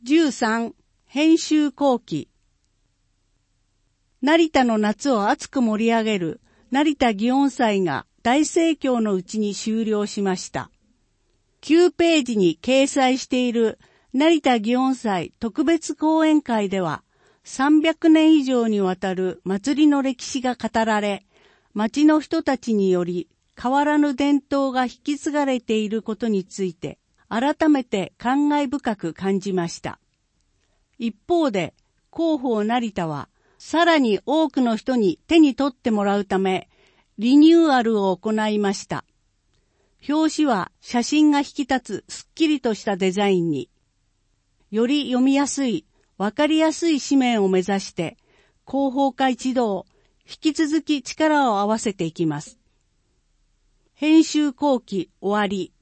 13、編集後期。成田の夏を熱く盛り上げる成田祇園祭が大盛況のうちに終了しました。9ページに掲載している成田祇園祭特別講演会では、300年以上にわたる祭りの歴史が語られ、町の人たちにより変わらぬ伝統が引き継がれていることについて、改めて感慨深く感じました。一方で、広報成田は、さらに多くの人に手に取ってもらうため、リニューアルを行いました。表紙は写真が引き立つすっきりとしたデザインに、より読みやすい、わかりやすい紙面を目指して、広報課一同、引き続き力を合わせていきます。編集後期終わり。